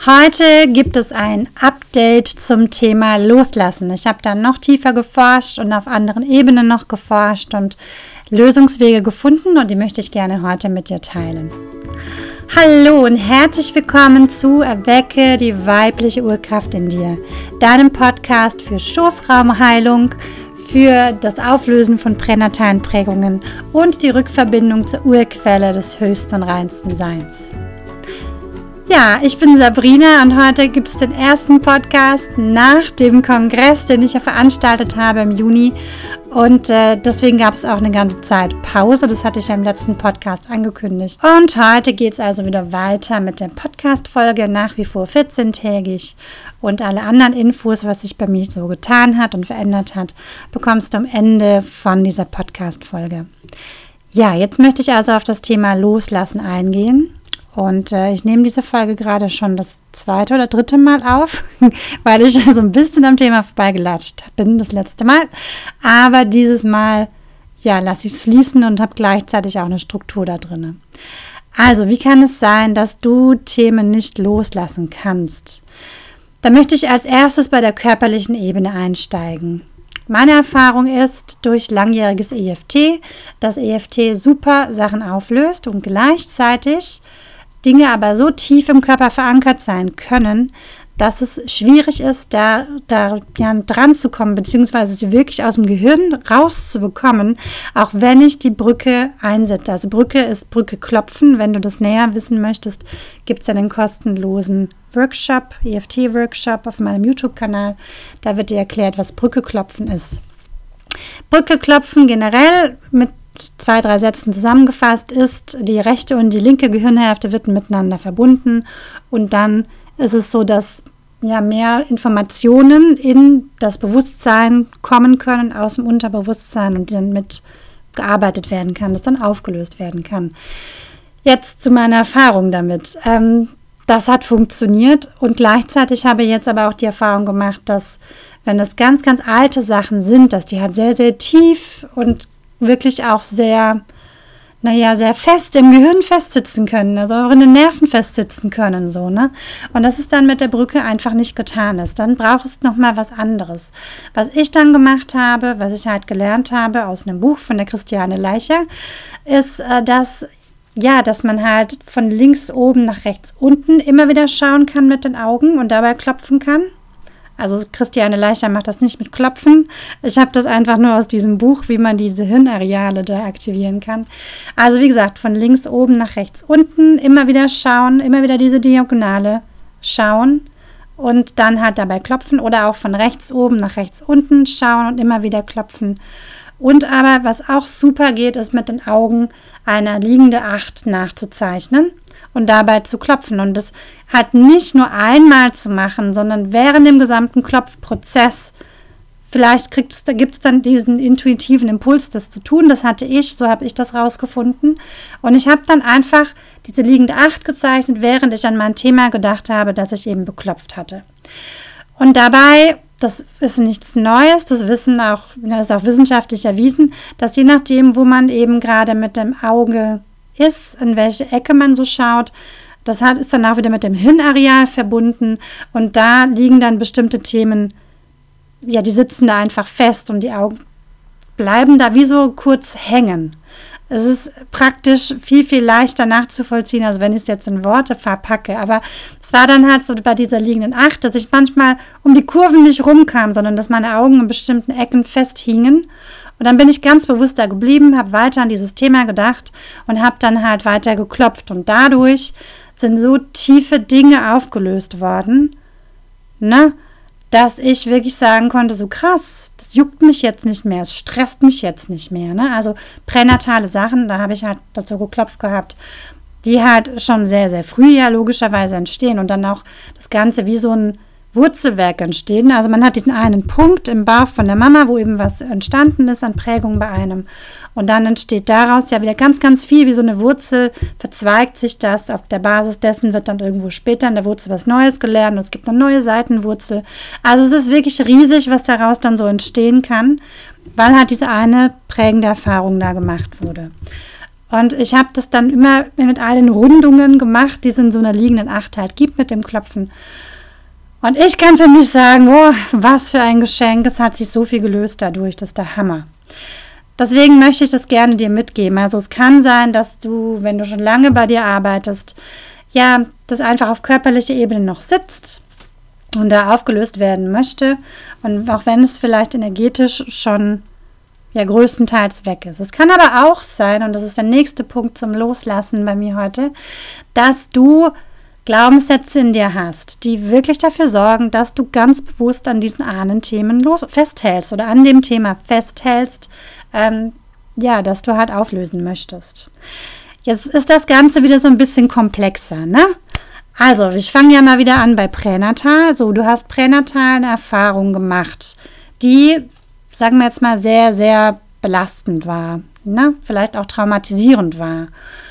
Heute gibt es ein Update zum Thema Loslassen. Ich habe da noch tiefer geforscht und auf anderen Ebenen noch geforscht und Lösungswege gefunden und die möchte ich gerne heute mit dir teilen. Hallo und herzlich willkommen zu Erwecke die weibliche Urkraft in dir, deinem Podcast für Schoßraumheilung, für das Auflösen von pränatalen Prägungen und die Rückverbindung zur Urquelle des höchsten und reinsten Seins. Ja, ich bin Sabrina und heute gibt es den ersten Podcast nach dem Kongress, den ich ja veranstaltet habe im Juni. Und deswegen gab es auch eine ganze Zeit Pause. Das hatte ich ja im letzten Podcast angekündigt. Und heute geht es also wieder weiter mit der Podcast-Folge, nach wie vor 14-tägig. Und alle anderen Infos, was sich bei mir so getan hat und verändert hat, bekommst du am Ende von dieser Podcast-Folge. Ja, jetzt möchte ich also auf das Thema Loslassen eingehen. Und ich nehme diese Folge gerade schon das 2. oder 3. Mal auf, weil ich so ein bisschen am Thema vorbeigelatscht bin, das letzte Mal. Aber dieses Mal, ja, lasse ich es fließen und habe gleichzeitig auch eine Struktur da drin. Also, wie kann es sein, dass du Themen nicht loslassen kannst? Da möchte ich als erstes bei der körperlichen Ebene einsteigen. Meine Erfahrung ist durch langjähriges EFT, dass EFT super Sachen auflöst und gleichzeitig Dinge aber so tief im Körper verankert sein können, dass es schwierig ist, da dran zu kommen, beziehungsweise sie wirklich aus dem Gehirn rauszubekommen, auch wenn ich die Brücke einsetze. Also Brücke ist Brücke klopfen. Wenn du das näher wissen möchtest, gibt es einen kostenlosen Workshop, EFT-Workshop auf meinem YouTube-Kanal. Da wird dir erklärt, was Brücke klopfen ist. Brücke klopfen generell mit 2, 3 Sätzen zusammengefasst ist, die rechte und die linke Gehirnhälfte wird miteinander verbunden und dann ist es so, dass ja mehr Informationen in das Bewusstsein kommen können aus dem Unterbewusstsein und dann mit gearbeitet werden kann, das dann aufgelöst werden kann. Jetzt zu meiner Erfahrung damit. Das hat funktioniert und gleichzeitig habe ich jetzt aber auch die Erfahrung gemacht, dass wenn das ganz, ganz alte Sachen sind, dass die halt sehr, sehr tief und wirklich auch sehr fest im Gehirn festsitzen können, also auch in den Nerven festsitzen können, so, ne? Und das ist dann mit der Brücke einfach nicht getan ist. Dann braucht es nochmal was anderes. Was ich dann gemacht habe, was ich halt gelernt habe aus einem Buch von der Christiane Leicher, ist, dass man halt von links oben nach rechts unten immer wieder schauen kann mit den Augen und dabei klopfen kann. Also Christiane Leicher macht das nicht mit Klopfen. Ich habe das einfach nur aus diesem Buch, wie man diese Hirnareale da aktivieren kann. Also wie gesagt, von links oben nach rechts unten immer wieder schauen, immer wieder diese Diagonale schauen und dann halt dabei klopfen oder auch von rechts oben nach rechts unten schauen und immer wieder klopfen. Und aber, was auch super geht, ist mit den Augen eine liegende 8 nachzuzeichnen und dabei zu klopfen. Und das halt nicht nur einmal zu machen, sondern während dem gesamten Klopfprozess. Vielleicht gibt es dann diesen intuitiven Impuls, das zu tun. Das hatte ich, so habe ich das rausgefunden. Und ich habe dann einfach diese liegende 8 gezeichnet, während ich an mein Thema gedacht habe, das ich eben beklopft hatte. Und dabei, das ist nichts Neues, das ist auch wissenschaftlich erwiesen, dass je nachdem, wo man eben gerade mit dem Auge ist, in welche Ecke man so schaut, ist dann auch wieder mit dem Hirnareal verbunden und da liegen dann bestimmte Themen, ja, die sitzen da einfach fest und die Augen bleiben da wie so kurz hängen. Es ist praktisch viel, viel leichter nachzuvollziehen, als wenn ich es jetzt in Worte verpacke. Aber es war dann halt so bei dieser liegenden 8, dass ich manchmal um die Kurven nicht rumkam, sondern dass meine Augen in bestimmten Ecken festhingen. Und dann bin ich ganz bewusst da geblieben, habe weiter an dieses Thema gedacht und habe dann halt weiter geklopft. Und dadurch sind so tiefe Dinge aufgelöst worden, ne, dass ich wirklich sagen konnte, so krass, das juckt mich jetzt nicht mehr, es stresst mich jetzt nicht mehr. Ne? Also pränatale Sachen, da habe ich halt dazu geklopft gehabt, die halt schon sehr, sehr früh ja logischerweise entstehen und dann auch das Ganze wie so ein Wurzelwerk entstehen. Also man hat diesen einen Punkt im Bauch von der Mama, wo eben was entstanden ist an Prägung bei einem. Und dann entsteht daraus ja wieder ganz, ganz viel, wie so eine Wurzel, verzweigt sich das. Auf der Basis dessen wird dann irgendwo später in der Wurzel was Neues gelernt und es gibt eine neue Seitenwurzel. Also es ist wirklich riesig, was daraus dann so entstehen kann, weil halt diese eine prägende Erfahrung da gemacht wurde. Und ich habe das dann immer mit all den Rundungen gemacht, die es in so einer liegenden 8 halt gibt mit dem Klopfen. Und ich kann für mich sagen, oh, was für ein Geschenk, es hat sich so viel gelöst dadurch, das ist der Hammer. Deswegen möchte ich das gerne dir mitgeben. Also es kann sein, dass du, wenn du schon lange bei dir arbeitest, ja, das einfach auf körperlicher Ebene noch sitzt und da aufgelöst werden möchte. Und auch wenn es vielleicht energetisch schon ja größtenteils weg ist. Es kann aber auch sein, und das ist der nächste Punkt zum Loslassen bei mir heute, dass du Glaubenssätze in dir hast, die wirklich dafür sorgen, dass du ganz bewusst an diesen Ahnenthemen festhältst oder an dem Thema festhältst, dass du halt auflösen möchtest. Jetzt ist das Ganze wieder so ein bisschen komplexer, ne? Also, ich fange ja mal wieder an bei Pränatal. So, du hast pränatal eine Erfahrung gemacht, die, sagen wir jetzt mal, sehr, sehr belastend war, ne? Vielleicht auch traumatisierend war.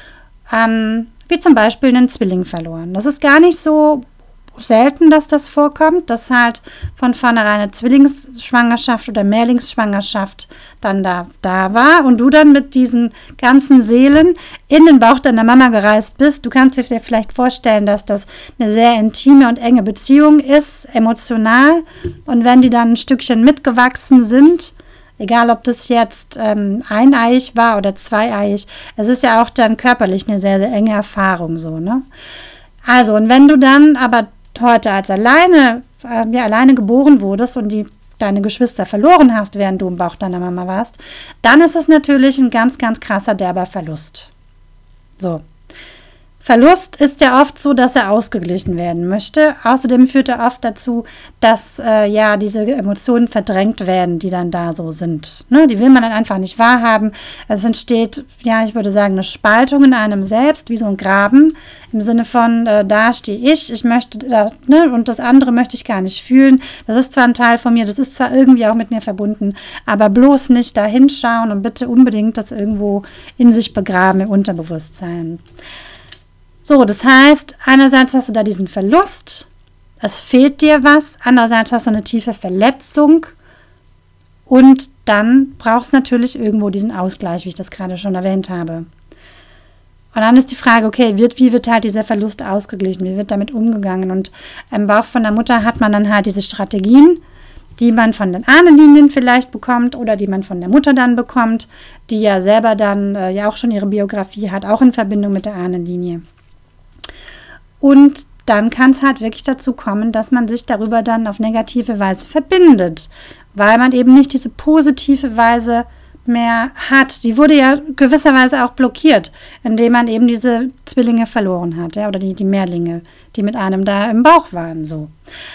Wie zum Beispiel einen Zwilling verloren. Das ist gar nicht so selten, dass das vorkommt, dass halt von vornherein eine Zwillingsschwangerschaft oder Mehrlingsschwangerschaft dann da war und du dann mit diesen ganzen Seelen in den Bauch deiner Mama gereist bist. Du kannst dir vielleicht vorstellen, dass das eine sehr intime und enge Beziehung ist, emotional. Und wenn die dann ein Stückchen mitgewachsen sind, egal, ob das jetzt eineiig war oder zweieiig, es ist ja auch dann körperlich eine sehr, sehr enge Erfahrung so, ne? Also, und wenn du dann aber heute als alleine geboren wurdest und deine Geschwister verloren hast, während du im Bauch deiner Mama warst, dann ist es natürlich ein ganz, ganz krasser, derber Verlust. So. Verlust ist ja oft so, dass er ausgeglichen werden möchte. Außerdem führt er oft dazu, dass diese Emotionen verdrängt werden, die dann da so sind. Ne? Die will man dann einfach nicht wahrhaben. Es entsteht, ich würde sagen, eine Spaltung in einem selbst, wie so ein Graben, im Sinne von, da stehe ich möchte das, ne? Und das andere möchte ich gar nicht fühlen. Das ist zwar ein Teil von mir, das ist zwar irgendwie auch mit mir verbunden, aber bloß nicht da hinschauen und bitte unbedingt das irgendwo in sich begraben im Unterbewusstsein. So, das heißt, einerseits hast du da diesen Verlust, es fehlt dir was, andererseits hast du eine tiefe Verletzung und dann brauchst du natürlich irgendwo diesen Ausgleich, wie ich das gerade schon erwähnt habe. Und dann ist die Frage, okay, wie wird halt dieser Verlust ausgeglichen, wie wird damit umgegangen? Und im Bauch von der Mutter hat man dann halt diese Strategien, die man von den Ahnenlinien vielleicht bekommt oder die man von der Mutter dann bekommt, die ja selber dann auch schon ihre Biografie hat, auch in Verbindung mit der Ahnenlinie. Und dann kann es halt wirklich dazu kommen, dass man sich darüber dann auf negative Weise verbindet, weil man eben nicht diese positive Weise mehr hat. Die wurde ja gewisserweise auch blockiert, indem man eben diese Zwillinge verloren hat, oder die Mehrlinge, die mit einem da im Bauch waren. So.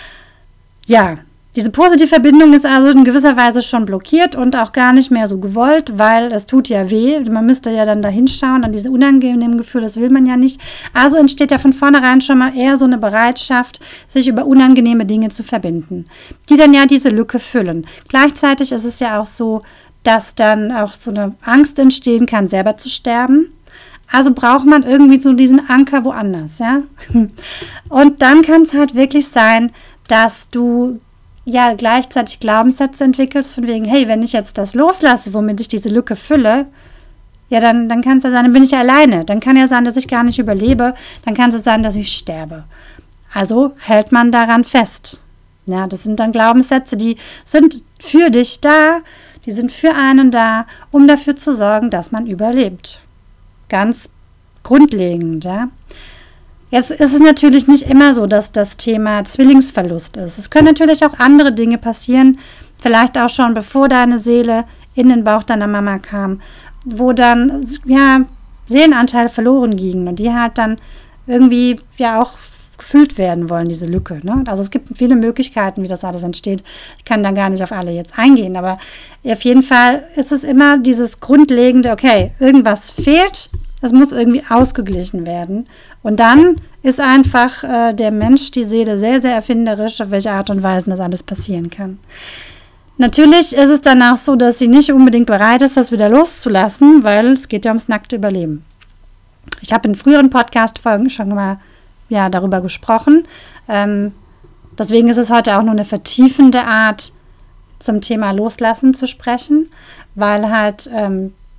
Ja, diese positive Verbindung ist also in gewisser Weise schon blockiert und auch gar nicht mehr so gewollt, weil es tut ja weh. Man müsste ja dann da hinschauen, an diese unangenehmen Gefühle, das will man ja nicht. Also entsteht ja von vornherein schon mal eher so eine Bereitschaft, sich über unangenehme Dinge zu verbinden, die dann ja diese Lücke füllen. Gleichzeitig ist es ja auch so, dass dann auch so eine Angst entstehen kann, selber zu sterben. Also braucht man irgendwie so diesen Anker woanders, ja. Und dann kann es halt wirklich sein, dass du gleichzeitig Glaubenssätze entwickelst, von wegen, hey, wenn ich jetzt das loslasse, womit ich diese Lücke fülle, dann kann es ja sein, dann bin ich alleine. Dann kann ja sein, dass ich gar nicht überlebe. Dann kann es sein, dass ich sterbe. Also hält man daran fest. Ja, das sind dann Glaubenssätze, die sind für dich da, die sind für einen da, um dafür zu sorgen, dass man überlebt. Ganz grundlegend, ja. Jetzt ist es natürlich nicht immer so, dass das Thema Zwillingsverlust ist. Es können natürlich auch andere Dinge passieren, vielleicht auch schon bevor deine Seele in den Bauch deiner Mama kam, wo dann Seelenanteile verloren gingen und die halt dann irgendwie auch gefüllt werden wollen, diese Lücke. Ne? Also es gibt viele Möglichkeiten, wie das alles entsteht. Ich kann da gar nicht auf alle jetzt eingehen, aber auf jeden Fall ist es immer dieses grundlegende, okay, irgendwas fehlt, es muss irgendwie ausgeglichen werden. Und dann ist einfach der Mensch, die Seele, sehr, sehr erfinderisch, auf welche Art und Weise das alles passieren kann. Natürlich ist es danach so, dass sie nicht unbedingt bereit ist, das wieder loszulassen, weil es geht ja ums nackte Überleben. Ich habe in früheren Podcast-Folgen schon mal darüber gesprochen. Deswegen ist es heute auch nur eine vertiefende Art, zum Thema Loslassen zu sprechen, weil halt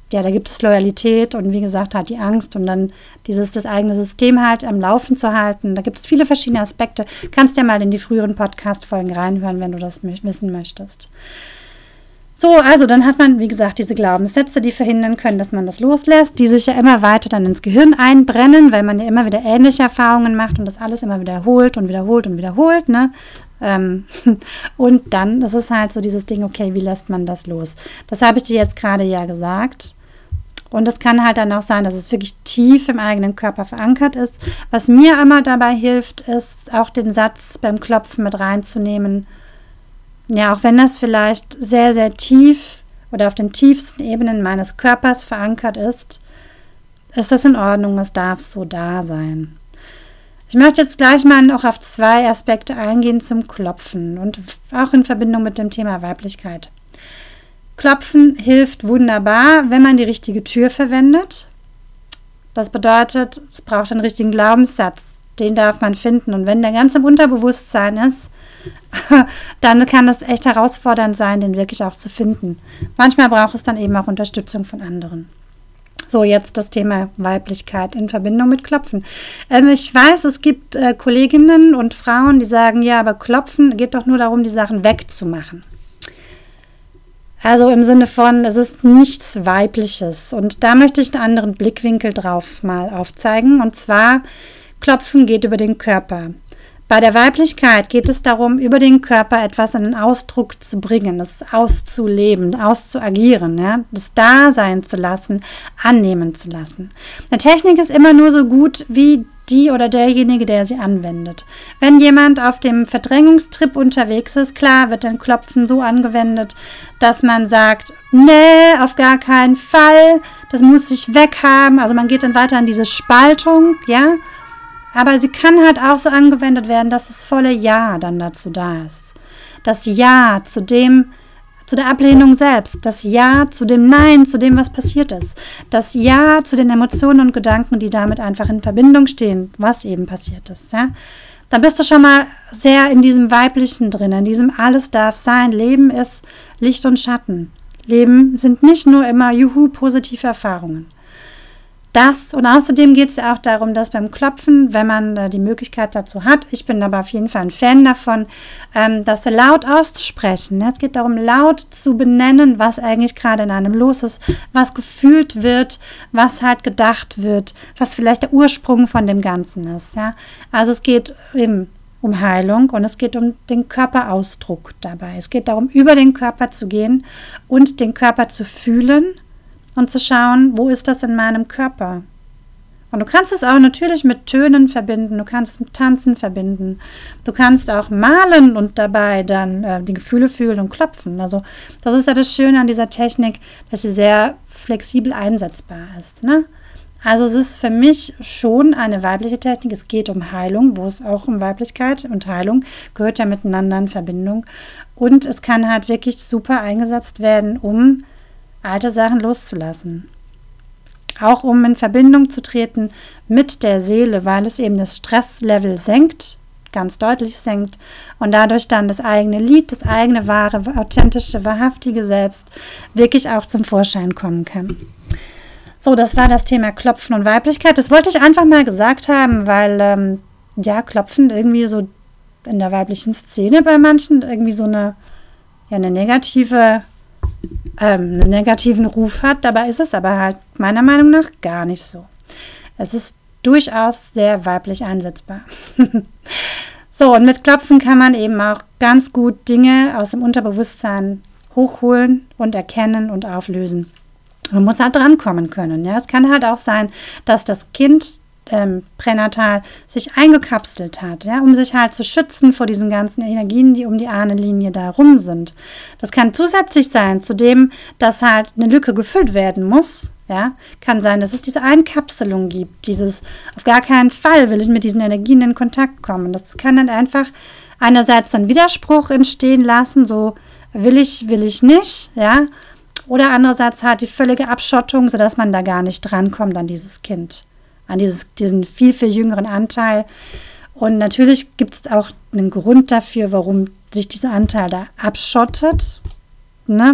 ja, da gibt es Loyalität und wie gesagt halt die Angst und dann das eigene System halt am Laufen zu halten. Da gibt es viele verschiedene Aspekte. Kannst ja mal in die früheren Podcast-Folgen reinhören, wenn du das wissen möchtest. So, also dann hat man, wie gesagt, diese Glaubenssätze, die verhindern können, dass man das loslässt, die sich ja immer weiter dann ins Gehirn einbrennen, weil man ja immer wieder ähnliche Erfahrungen macht und das alles immer wiederholt und wiederholt und wiederholt, ne? Und dann, das ist halt so dieses Ding, okay, wie lässt man das los? Das habe ich dir jetzt gerade ja gesagt. Und es kann halt dann auch sein, dass es wirklich tief im eigenen Körper verankert ist. Was mir immer dabei hilft, ist auch den Satz beim Klopfen mit reinzunehmen. Ja, auch wenn das vielleicht sehr, sehr tief oder auf den tiefsten Ebenen meines Körpers verankert ist das in Ordnung, es darf so da sein. Ich möchte jetzt gleich mal auch auf 2 Aspekte eingehen zum Klopfen und auch in Verbindung mit dem Thema Weiblichkeit. Klopfen hilft wunderbar, wenn man die richtige Tür verwendet. Das bedeutet, es braucht einen richtigen Glaubenssatz. Den darf man finden. Und wenn der ganz im Unterbewusstsein ist, dann kann das echt herausfordernd sein, den wirklich auch zu finden. Manchmal braucht es dann eben auch Unterstützung von anderen. So, jetzt das Thema Weiblichkeit in Verbindung mit Klopfen. Ich weiß, es gibt Kolleginnen und Frauen, die sagen, ja, aber Klopfen geht doch nur darum, die Sachen wegzumachen. Also im Sinne von, es ist nichts Weibliches. Und da möchte ich einen anderen Blickwinkel drauf mal aufzeigen. Und zwar, Klopfen geht über den Körper. Bei der Weiblichkeit geht es darum, über den Körper etwas in den Ausdruck zu bringen, das auszuleben, auszuagieren, ja, das da sein zu lassen, annehmen zu lassen. Eine Technik ist immer nur so gut wie die oder derjenige, der sie anwendet. Wenn jemand auf dem Verdrängungstrip unterwegs ist, klar wird dann Klopfen so angewendet, dass man sagt, nee, auf gar keinen Fall, das muss ich weghaben. Also man geht dann weiter in diese Spaltung, ja. Aber sie kann halt auch so angewendet werden, dass das volle Ja dann dazu da ist. Das Ja zu der Ablehnung selbst, das Ja zu dem Nein, zu dem, was passiert ist, das Ja zu den Emotionen und Gedanken, die damit einfach in Verbindung stehen, was eben passiert ist. Ja? Dann bist du schon mal sehr in diesem Weiblichen drin, in diesem alles darf sein. Leben ist Licht und Schatten. Leben sind nicht nur immer positive Erfahrungen. Das und außerdem geht es ja auch darum, dass beim Klopfen, wenn man die Möglichkeit dazu hat, ich bin aber auf jeden Fall ein Fan davon, das laut auszusprechen. Es geht darum, laut zu benennen, was eigentlich gerade in einem los ist, was gefühlt wird, was halt gedacht wird, was vielleicht der Ursprung von dem Ganzen ist. Ja? Also es geht eben um Heilung und es geht um den Körperausdruck dabei. Es geht darum, über den Körper zu gehen und den Körper zu fühlen, und zu schauen, wo ist das in meinem Körper? Und du kannst es auch natürlich mit Tönen verbinden, du kannst es mit Tanzen verbinden, du kannst auch malen und dabei dann die Gefühle fühlen und klopfen. Also das ist ja das Schöne an dieser Technik, dass sie sehr flexibel einsetzbar ist. Ne? Also es ist für mich schon eine weibliche Technik, es geht um Heilung, wo es auch um Weiblichkeit und Heilung gehört ja miteinander in Verbindung. Und es kann halt wirklich super eingesetzt werden, um alte Sachen loszulassen. Auch um in Verbindung zu treten mit der Seele, weil es eben das Stresslevel senkt, ganz deutlich senkt und dadurch dann das eigene Lied, das eigene wahre, authentische, wahrhaftige Selbst wirklich auch zum Vorschein kommen kann. So, das war das Thema Klopfen und Weiblichkeit. Das wollte ich einfach mal gesagt haben, weil Klopfen irgendwie so in der weiblichen Szene bei manchen irgendwie so einen negativen Ruf hat. Dabei ist es aber halt meiner Meinung nach gar nicht so. Es ist durchaus sehr weiblich einsetzbar. So, und mit Klopfen kann man eben auch ganz gut Dinge aus dem Unterbewusstsein hochholen und erkennen und auflösen. Man muss halt drankommen können. Ja? Es kann halt auch sein, dass das Kind pränatal sich eingekapselt hat, ja, um sich halt zu schützen vor diesen ganzen Energien, die um die Ahnenlinie da rum sind. Das kann zusätzlich sein zu dem, dass halt eine Lücke gefüllt werden muss. Ja, kann sein, dass es diese Einkapselung gibt, dieses auf gar keinen Fall will ich mit diesen Energien in Kontakt kommen. Das kann dann einfach einerseits einen Widerspruch entstehen lassen, so will ich nicht, ja, oder andererseits halt die völlige Abschottung, sodass man da gar nicht drankommt an dieses Kind, an diesen viel, viel jüngeren Anteil. Und natürlich gibt es auch einen Grund dafür, warum sich dieser Anteil da abschottet. Ne?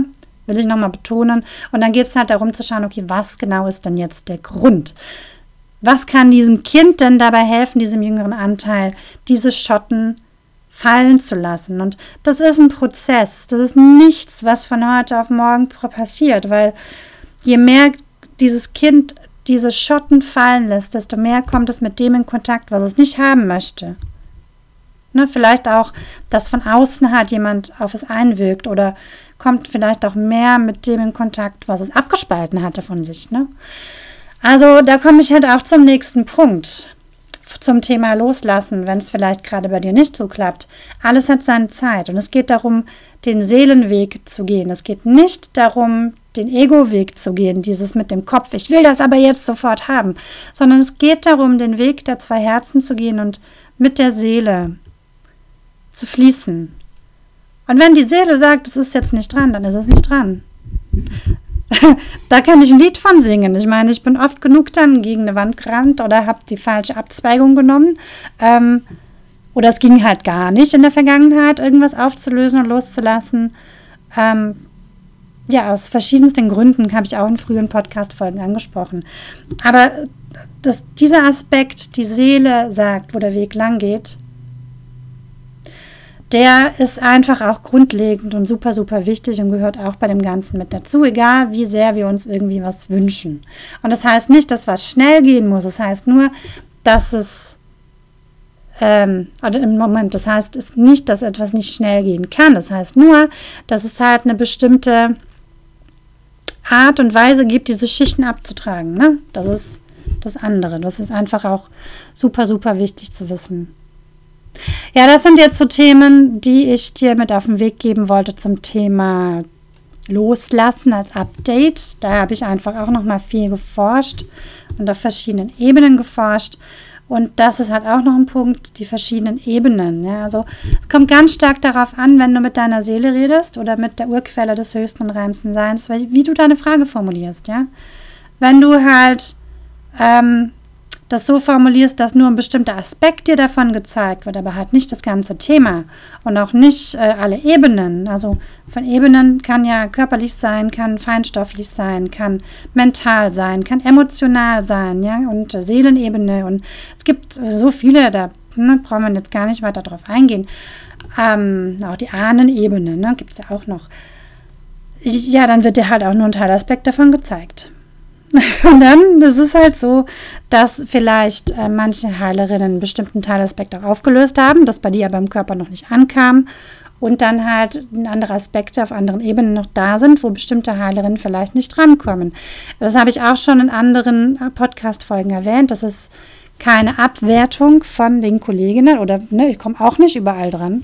will ich nochmal betonen. Und dann geht es halt darum zu schauen, okay, was genau ist denn jetzt der Grund? Was kann diesem Kind denn dabei helfen, diesem jüngeren Anteil, diese Schotten fallen zu lassen? Und das ist ein Prozess. Das ist nichts, was von heute auf morgen passiert, weil je mehr dieses Kind diese Schotten fallen lässt, desto mehr kommt es mit dem in Kontakt, was es nicht haben möchte. Ne, vielleicht auch, dass von außen halt jemand auf es einwirkt oder kommt vielleicht auch mehr mit dem in Kontakt, was es abgespalten hatte von sich. Ne? Also da komme ich halt auch zum nächsten Punkt, zum Thema Loslassen, wenn es vielleicht gerade bei dir nicht so klappt. Alles hat seine Zeit und es geht darum, den Seelenweg zu gehen. Es geht nicht darum, den Ego-Weg zu gehen, dieses mit dem Kopf, ich will das aber jetzt sofort haben, sondern es geht darum, den Weg der zwei Herzen zu gehen und mit der Seele zu fließen. Und wenn die Seele sagt, es ist jetzt nicht dran, dann ist es nicht dran. Da kann ich ein Lied von singen. Ich meine, ich bin oft genug dann gegen eine Wand gerannt oder habe die falsche Abzweigung genommen. Oder es ging halt gar nicht in der Vergangenheit, irgendwas aufzulösen und loszulassen. Ja, aus verschiedensten Gründen habe ich auch in frühen Podcast-Folgen angesprochen. Aber dass dieser Aspekt, die Seele sagt, wo der Weg lang geht, der ist einfach auch grundlegend und super, super wichtig und gehört auch bei dem Ganzen mit dazu, egal wie sehr wir uns irgendwie was wünschen. Und das heißt nicht, dass was schnell gehen muss, das heißt nur, dass es, das heißt nicht, dass etwas nicht schnell gehen kann, das heißt nur, dass es halt eine bestimmte Art und Weise gibt, diese Schichten abzutragen. Ne? Das ist das andere, das ist einfach auch super, super wichtig zu wissen. Ja, das sind jetzt so Themen, die ich dir mit auf den Weg geben wollte zum Thema Loslassen als Update. Da habe ich einfach auch nochmal viel geforscht und auf verschiedenen Ebenen geforscht. Und das ist halt auch noch ein Punkt, die verschiedenen Ebenen. Ja, also es kommt ganz stark darauf an, wenn du mit deiner Seele redest oder mit der Urquelle des höchsten und reinsten Seins, wie du deine Frage formulierst. Ja, wenn du halt das so formulierst, dass nur ein bestimmter Aspekt dir davon gezeigt wird, aber halt nicht das ganze Thema und auch nicht alle Ebenen. Also von Ebenen kann ja körperlich sein, kann feinstofflich sein, kann mental sein, kann emotional sein, ja, und Seelenebene. Und es gibt so viele, da brauchen wir jetzt gar nicht weiter drauf eingehen. Auch die Ahnenebene, gibt es ja auch noch. Ja, dann wird dir halt auch nur ein Teilaspekt davon gezeigt. Und dann, das ist halt so, dass vielleicht manche Heilerinnen einen bestimmten Teilaspekt auch aufgelöst haben, das bei dir aber im Körper noch nicht ankam und dann halt andere Aspekte auf anderen Ebenen noch da sind, wo bestimmte Heilerinnen vielleicht nicht drankommen. Das habe ich auch schon in anderen Podcast-Folgen erwähnt. Das ist keine Abwertung von den Kolleginnen oder ich komme auch nicht überall dran.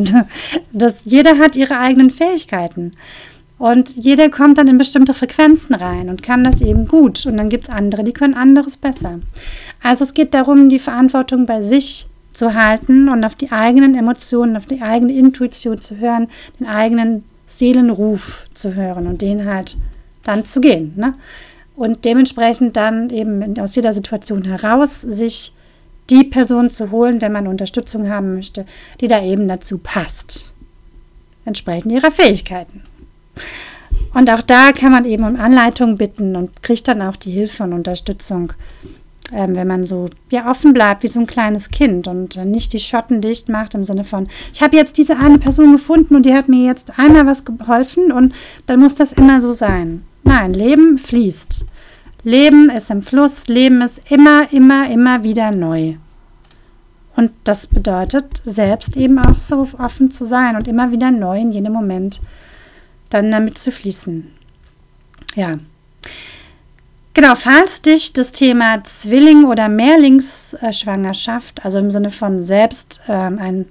Jeder hat ihre eigenen Fähigkeiten. Und jeder kommt dann in bestimmte Frequenzen rein und kann das eben gut. Und dann gibt es andere, die können anderes besser. Also es geht darum, die Verantwortung bei sich zu halten und auf die eigenen Emotionen, auf die eigene Intuition zu hören, den eigenen Seelenruf zu hören und den halt dann zu gehen. Ne? Und dementsprechend dann eben aus jeder Situation heraus sich die Person zu holen, wenn man Unterstützung haben möchte, die da eben dazu passt. Entsprechend ihrer Fähigkeiten. Und auch da kann man eben um Anleitung bitten und kriegt dann auch die Hilfe und Unterstützung, wenn man so offen bleibt wie so ein kleines Kind und nicht die Schotten dicht macht im Sinne von, ich habe jetzt diese eine Person gefunden und die hat mir jetzt einmal was geholfen und dann muss das immer so sein. Nein, Leben fließt. Leben ist im Fluss, Leben ist immer, immer, immer wieder neu. Und das bedeutet, selbst eben auch so offen zu sein und immer wieder neu in jedem Moment dann damit zu fließen. Ja. Genau, falls dich das Thema Zwilling- oder Mehrlingsschwangerschaft, also im Sinne von selbst ein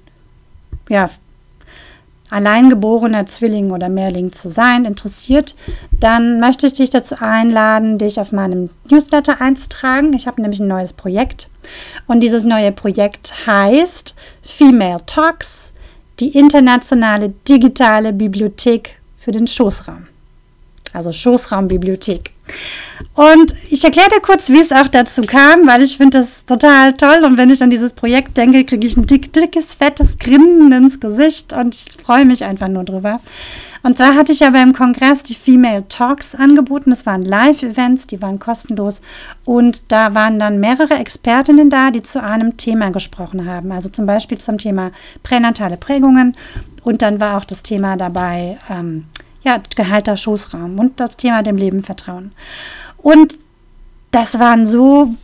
alleingeborener Zwilling oder Mehrling zu sein, interessiert, dann möchte ich dich dazu einladen, dich auf meinem Newsletter einzutragen. Ich habe nämlich ein neues Projekt und dieses neue Projekt heißt Female Talks, die internationale digitale Bibliothek für den Schoßraum. Also Schoßraumbibliothek. Und ich erkläre dir kurz, wie es auch dazu kam, weil ich finde das total toll und wenn ich an dieses Projekt denke, kriege ich ein dickes, fettes Grinsen ins Gesicht und ich freue mich einfach nur drüber. Und zwar hatte ich ja beim Kongress die Female Talks angeboten. Das waren Live-Events, die waren kostenlos. Und da waren dann mehrere Expertinnen da, die zu einem Thema gesprochen haben. Also zum Beispiel zum Thema pränatale Prägungen. Und dann war auch das Thema dabei, geheilter Schoßraum und das Thema dem Leben vertrauen. Und das waren so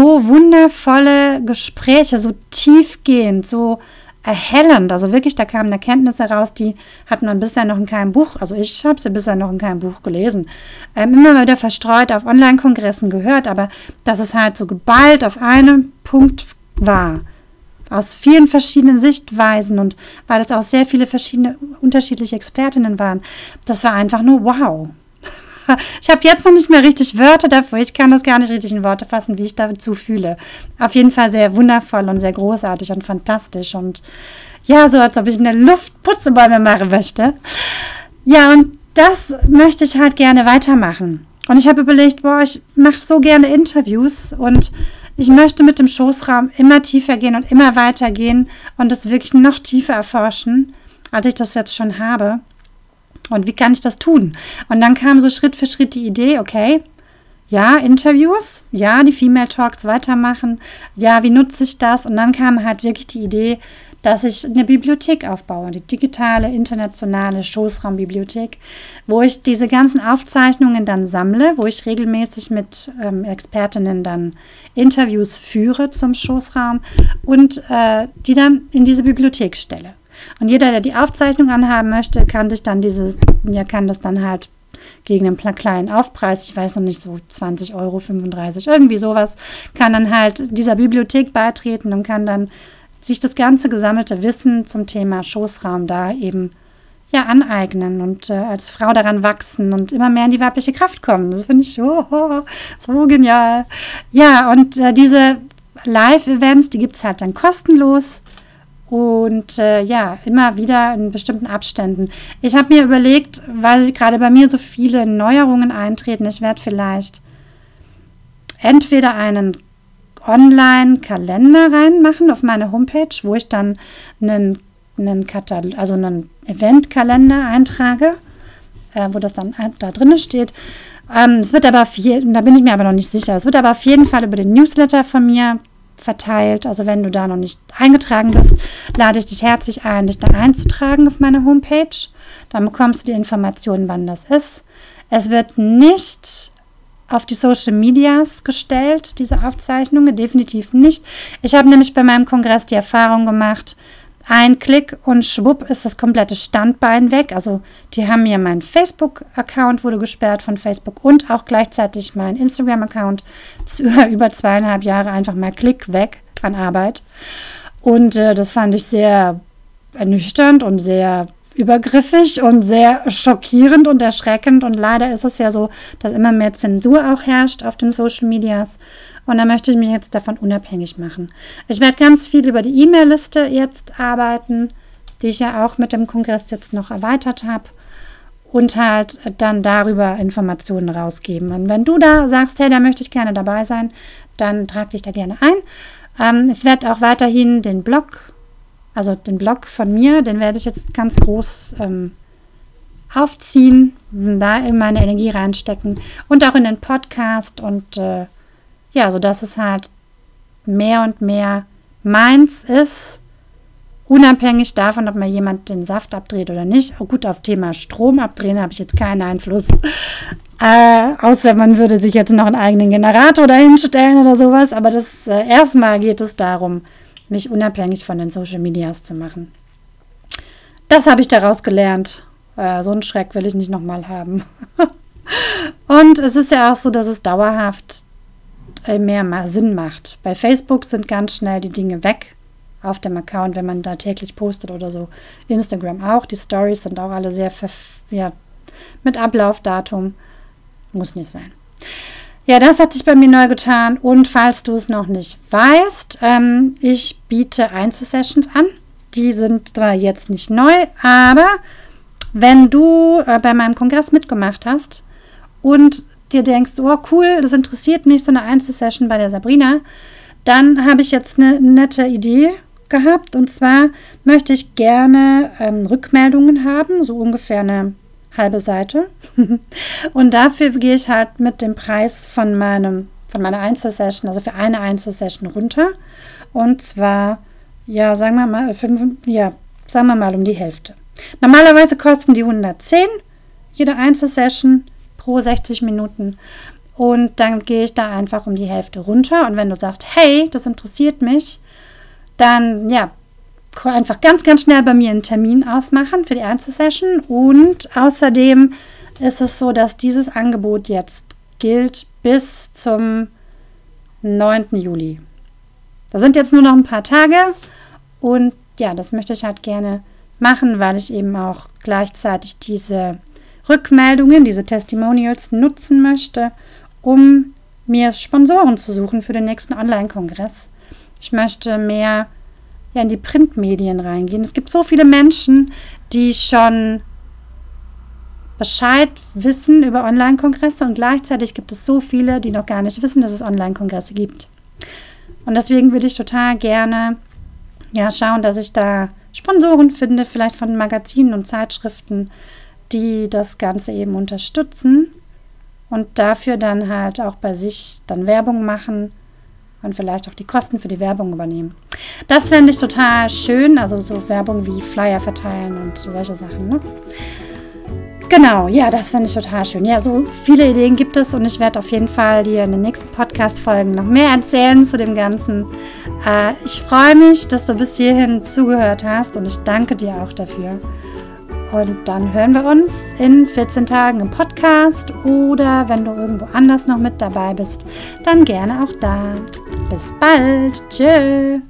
wundervolle Gespräche, so tiefgehend, so erhellend. Also wirklich, da kamen Erkenntnisse raus, die hat man bisher noch in keinem Buch, also ich habe sie bisher noch in keinem Buch gelesen. Immer wieder verstreut auf Online-Kongressen gehört, aber dass es halt so geballt auf einem Punkt war. Aus vielen verschiedenen Sichtweisen und weil es auch sehr viele verschiedene, unterschiedliche Expertinnen waren. Das war einfach nur wow. Ich habe jetzt noch nicht mehr richtig Wörter dafür. Ich kann das gar nicht richtig in Worte fassen, wie ich dazu fühle. Auf jeden Fall sehr wundervoll und sehr großartig und fantastisch. Und ja, so als ob ich in der Luft Putzebäume machen möchte. Ja, und das möchte ich halt gerne weitermachen. Und ich habe überlegt, ich mache so gerne Interviews und ich möchte mit dem Schoßraum immer tiefer gehen und immer weiter gehen und es wirklich noch tiefer erforschen, als ich das jetzt schon habe. Und wie kann ich das tun? Und dann kam so Schritt für Schritt die Idee, okay, ja, Interviews, ja, die Female Talks weitermachen, ja, wie nutze ich das? Und dann kam halt wirklich die Idee, dass ich eine Bibliothek aufbaue, die digitale, internationale Schoßraumbibliothek, wo ich diese ganzen Aufzeichnungen dann sammle, wo ich regelmäßig mit Expertinnen dann Interviews führe zum Schoßraum und die dann in diese Bibliothek stelle. Und jeder, der die Aufzeichnung anhaben möchte, kann das dann halt gegen einen kleinen Aufpreis, ich weiß noch nicht, so 20 Euro, 35, irgendwie sowas, kann dann halt dieser Bibliothek beitreten und kann dann sich das ganze gesammelte Wissen zum Thema Schoßraum da eben aneignen und als Frau daran wachsen und immer mehr in die weibliche Kraft kommen. Das finde ich so genial. Ja, und diese Live-Events, die gibt es halt dann kostenlos. Und immer wieder in bestimmten Abständen. Ich habe mir überlegt, weil gerade bei mir so viele Neuerungen eintreten, ich werde vielleicht entweder einen Online-Kalender reinmachen auf meine Homepage, wo ich dann einen Eventkalender eintrage, wo das dann da drin steht. Es wird aber da bin ich mir aber noch nicht sicher, es wird aber auf jeden Fall über den Newsletter von mir verteilt. Also wenn du da noch nicht eingetragen bist, lade ich dich herzlich ein, dich da einzutragen auf meine Homepage. Dann bekommst du die Informationen, wann das ist. Es wird nicht auf die Social Medias gestellt, diese Aufzeichnungen, definitiv nicht. Ich habe nämlich bei meinem Kongress die Erfahrung gemacht, ein Klick und schwupp ist das komplette Standbein weg. Also die haben mir mein Facebook-Account wurde gesperrt von Facebook und auch gleichzeitig mein Instagram-Account. Das ist über 2,5 Jahre einfach mal Klick weg an Arbeit. Und das fand ich sehr ernüchternd und sehr übergriffig und sehr schockierend und erschreckend. Und leider ist es ja so, dass immer mehr Zensur auch herrscht auf den Social Medias. Und da möchte ich mich jetzt davon unabhängig machen. Ich werde ganz viel über die E-Mail-Liste jetzt arbeiten, die ich ja auch mit dem Kongress jetzt noch erweitert habe. Und halt dann darüber Informationen rausgeben. Und wenn du da sagst, hey, da möchte ich gerne dabei sein, dann trag dich da gerne ein. Ich werde auch weiterhin den Blog von mir, den werde ich jetzt ganz groß aufziehen, da in meine Energie reinstecken und auch in den Podcast und sodass es halt mehr und mehr meins ist, unabhängig davon, ob mal jemand den Saft abdreht oder nicht. Gut, auf Thema Strom abdrehen habe ich jetzt keinen Einfluss, außer man würde sich jetzt noch einen eigenen Generator dahinstellen oder sowas, aber erstmal geht es darum, mich unabhängig von den Social Medias zu machen. Das habe ich daraus gelernt. So einen Schreck will ich nicht nochmal haben. Und es ist ja auch so, dass es dauerhaft mehr Sinn macht. Bei Facebook sind ganz schnell die Dinge weg auf dem Account, wenn man da täglich postet oder so. Instagram auch. Die Stories sind auch alle sehr mit Ablaufdatum. Muss nicht sein. Ja, das hat sich bei mir neu getan. Und falls du es noch nicht weißt, ich biete Einzelsessions an. Die sind zwar jetzt nicht neu, aber wenn du bei meinem Kongress mitgemacht hast und dir denkst, oh cool, das interessiert mich, so eine Einzelsession bei der Sabrina, dann habe ich jetzt eine nette Idee gehabt. Und zwar möchte ich gerne Rückmeldungen haben, so ungefähr eine halbe Seite. Und dafür gehe ich halt mit dem Preis von meiner Einzelsession, also für eine Einzelsession runter. Und zwar, ja, sagen wir mal um die Hälfte. Normalerweise kosten die 110, jede Einzelsession pro 60 Minuten. Und dann gehe ich da einfach um die Hälfte runter. Und wenn du sagst, hey, das interessiert mich, dann ja, einfach ganz, ganz schnell bei mir einen Termin ausmachen für die Einzelsession. Und außerdem ist es so, dass dieses Angebot jetzt gilt bis zum 9. Juli. Da sind jetzt nur noch ein paar Tage und ja, das möchte ich halt gerne machen, weil ich eben auch gleichzeitig diese Rückmeldungen, diese Testimonials nutzen möchte, um mir Sponsoren zu suchen für den nächsten Online-Kongress. Ich möchte mehr in die Printmedien reingehen. Es gibt so viele Menschen, die schon Bescheid wissen über Online-Kongresse und gleichzeitig gibt es so viele, die noch gar nicht wissen, dass es Online-Kongresse gibt. Und deswegen würde ich total gerne schauen, dass ich da Sponsoren finde, vielleicht von Magazinen und Zeitschriften, die das Ganze eben unterstützen und dafür dann halt auch bei sich dann Werbung machen und vielleicht auch die Kosten für die Werbung übernehmen. Das fände ich total schön, also so Werbung wie Flyer verteilen und solche Sachen, ne? Genau, ja, das fände ich total schön. Ja, so viele Ideen gibt es und ich werde auf jeden Fall dir in den nächsten Podcast-Folgen noch mehr erzählen zu dem Ganzen. Ich freue mich, dass du bis hierhin zugehört hast und ich danke dir auch dafür. Und dann hören wir uns in 14 Tagen im Podcast oder wenn du irgendwo anders noch mit dabei bist, dann gerne auch da. Bis bald. Tschö.